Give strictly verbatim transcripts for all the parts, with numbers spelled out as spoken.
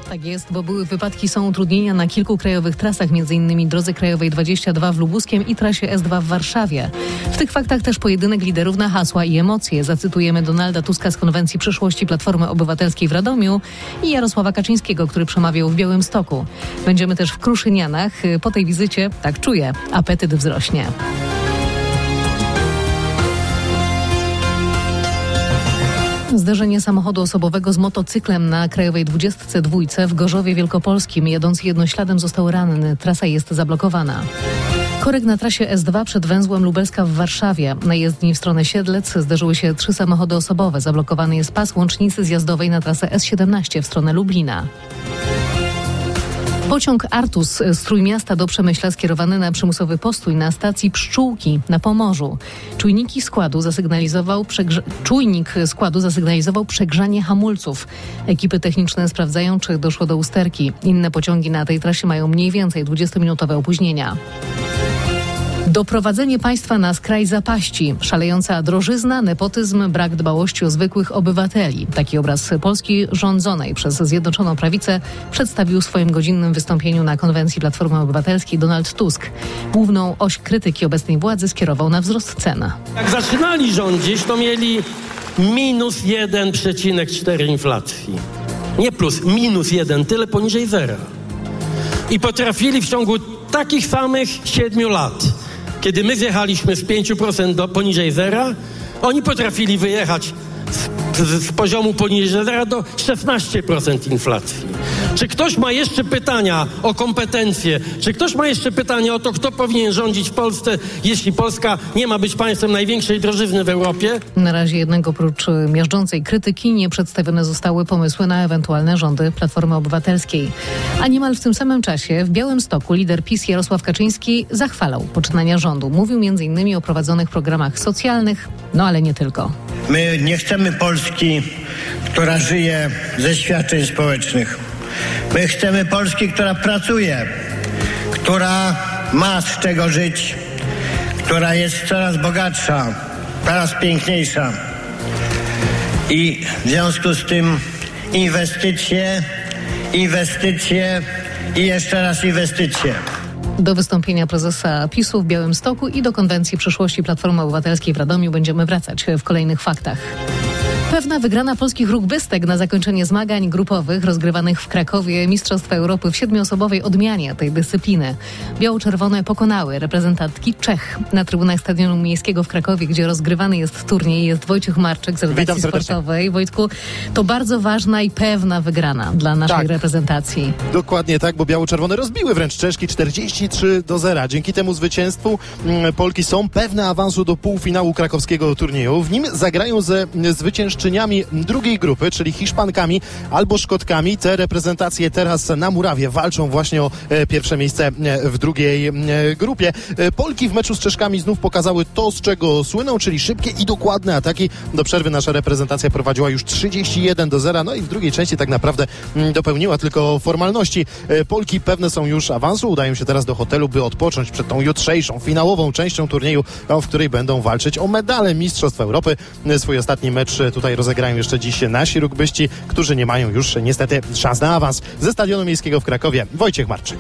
Tak jest, bo były wypadki, są utrudnienia na kilku krajowych trasach, m.in. drodze krajowej dwadzieścia dwa w Lubuskiem i trasie S dwa w Warszawie. W tych faktach też pojedynek liderów na hasła i emocje. Zacytujemy Donalda Tuska z konwencji przyszłości Platformy Obywatelskiej w Radomiu i Jarosława Kaczyńskiego, który przemawiał w Białymstoku. Będziemy też w Kruszynianach. Po tej wizycie, tak czuję, apetyt wzrośnie. Zderzenie samochodu osobowego z motocyklem na krajowej dwudziestce dwójce w Gorzowie Wielkopolskim. Jadący jednośladem został ranny. Trasa jest zablokowana. Korek na trasie S dwa przed węzłem Lubelska w Warszawie. Na jezdni w stronę Siedlec zderzyły się trzy samochody osobowe. Zablokowany jest pas łącznicy zjazdowej na trasę S siedemnaście w stronę Lublina. Pociąg Artus z Trójmiasta do Przemyśla skierowany na przymusowy postój na stacji Pszczółki na Pomorzu. Czujniki składu zasygnalizował przegrze... Czujnik składu zasygnalizował przegrzanie hamulców. Ekipy techniczne sprawdzają, czy doszło do usterki. Inne pociągi na tej trasie mają mniej więcej dwudziestominutowe opóźnienia. Doprowadzenie państwa na skraj zapaści. Szalejąca drożyzna, nepotyzm, brak dbałości o zwykłych obywateli. Taki obraz Polski rządzonej przez Zjednoczoną Prawicę przedstawił w swoim godzinnym wystąpieniu na konwencji Platformy Obywatelskiej Donald Tusk. Główną oś krytyki obecnej władzy skierował na wzrost cen. Jak zaczynali rządzić, to mieli minus jeden przecinek cztery inflacji. Nie plus, minus jeden, tyle poniżej zera. I potrafili w ciągu takich samych siedmiu lat, kiedy my zjechaliśmy z pięć procent do poniżej zera, oni potrafili wyjechać z, z, z poziomu poniżej zera do szesnaście procent inflacji. Czy ktoś ma jeszcze pytania o kompetencje? Czy ktoś ma jeszcze pytania o to, kto powinien rządzić w Polsce, jeśli Polska nie ma być państwem największej drożyzny w Europie? Na razie jednak oprócz miażdżącej krytyki nie przedstawione zostały pomysły na ewentualne rządy Platformy Obywatelskiej. A niemal w tym samym czasie w Białymstoku lider PiS Jarosław Kaczyński zachwalał poczynania rządu. Mówił między innymi o prowadzonych programach socjalnych, no ale nie tylko. My nie chcemy Polski, która żyje ze świadczeń społecznych. My chcemy Polski, która pracuje, która ma z czego żyć, która jest coraz bogatsza, coraz piękniejsza. I w związku z tym inwestycje, inwestycje i jeszcze raz inwestycje. Do wystąpienia prezesa PiSu w Białymstoku i do konwencji przyszłości Platformy Obywatelskiej w Radomiu będziemy wracać w kolejnych faktach. Pewna wygrana polskich rugbystek na zakończenie zmagań grupowych rozgrywanych w Krakowie Mistrzostwa Europy w siedmioosobowej odmianie tej dyscypliny. Biało-czerwone pokonały reprezentantki Czech. Na trybunach Stadionu Miejskiego w Krakowie, gdzie rozgrywany jest turniej, jest Wojciech Marczyk z redakcji sportowej. Wojtku, to bardzo ważna i pewna wygrana dla naszej tak. reprezentacji. Dokładnie tak, bo biało-czerwone rozbiły wręcz Czeszki czterdzieści trzy do zera. Dzięki temu zwycięstwu Polki są pewne awansu do półfinału krakowskiego turnieju. W nim zagrają ze zwyciężczyniami drugiej grupy, czyli Hiszpankami albo Szkotkami. Te reprezentacje teraz na murawie walczą właśnie o e, pierwsze miejsce e, w drugiej e, grupie. E, Polki w meczu z Czeszkami znów pokazały to, z czego słyną, czyli szybkie i dokładne ataki. Do przerwy nasza reprezentacja prowadziła już trzydzieści jeden do zera, no i w drugiej części tak naprawdę m, dopełniła tylko formalności. E, Polki pewne są już awansu, udają się teraz do hotelu, by odpocząć przed tą jutrzejszą, finałową częścią turnieju, w której będą walczyć o medale Mistrzostw Europy. E, swój ostatni mecz tutaj rozegrają jeszcze dziś nasi rugbyści, którzy nie mają już niestety szans na awans. Ze Stadionu Miejskiego w Krakowie Wojciech Marczyk.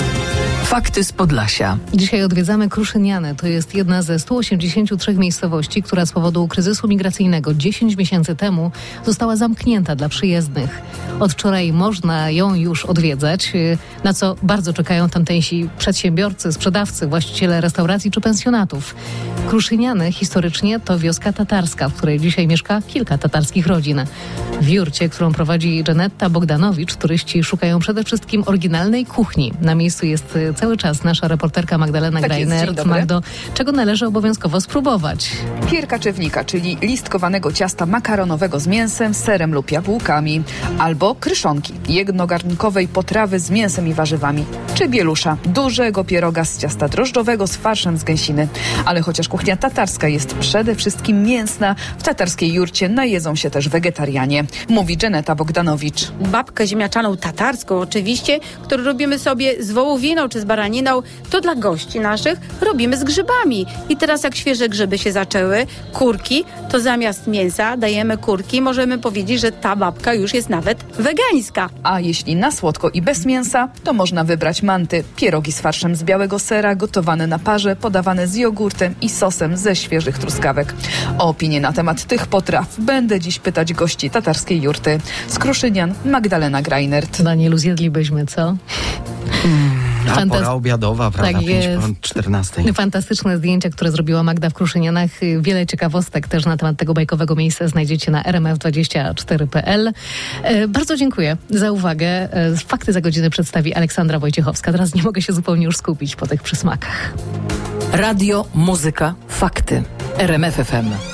Fakty z Podlasia. Dzisiaj odwiedzamy Kruszyniany. To jest jedna ze stu osiemdziesięciu trzech miejscowości, która z powodu kryzysu migracyjnego dziesięć miesięcy temu została zamknięta dla przyjezdnych. Od wczoraj można ją już odwiedzać, na co bardzo czekają tamtejsi przedsiębiorcy, sprzedawcy, właściciele restauracji czy pensjonatów. Kruszyniany historycznie to wioska tatarska, w której dzisiaj mieszka kilka tatarskich rodzin. W jurcie, którą prowadzi Genetta Bogdanowicz, turyści szukają przede wszystkim oryginalnej kuchni. Na miejscu jest cały czas nasza reporterka Magdalena tak Greiner. Magdo, czego należy obowiązkowo spróbować? Pierkaczewnika, czyli listkowanego ciasta makaronowego z mięsem, serem lub jabłkami. Albo kryszonki, jednogarnkowej potrawy z mięsem i warzywami. Czy bielusza, dużego pieroga z ciasta drożdżowego z farszem z gęsiny. Ale chociaż kuchnia tatarska jest przede wszystkim mięsna, w tatarskiej jurcie najedzą się też wegetarianie. Mówi Genetta Bogdanowicz. Babkę ziemniaczaną tatarską oczywiście, którą robimy sobie z wołowiną czy z baraniną, to dla gości naszych robimy z grzybami. I teraz jak świeże grzyby się zaczęły, kurki, to zamiast mięsa dajemy kurki. Możemy powiedzieć, że ta babka już jest nawet wegańska. A jeśli na słodko i bez mięsa, to można wybrać manty. Pierogi z farszem z białego sera, gotowane na parze, podawane z jogurtem i sosem ze świeżych truskawek. O opinię na temat tych potraw będę dziś pytać gości tatarskiej jurty. Z Kruszynian Magdalena Greinert. Danielu, zjedlibyśmy, co? Mm, a Fantas- pora obiadowa, prawda? Tak pięć jest. po czternastej. Fantastyczne zdjęcia, które zrobiła Magda w Kruszynianach. Wiele ciekawostek też na temat tego bajkowego miejsca znajdziecie na r m f dwadzieścia cztery kropka p l. E, bardzo dziękuję za uwagę. E, fakty za godzinę przedstawi Aleksandra Wojciechowska. Teraz nie mogę się zupełnie już skupić po tych przysmakach. Radio, muzyka, fakty. R M F F M.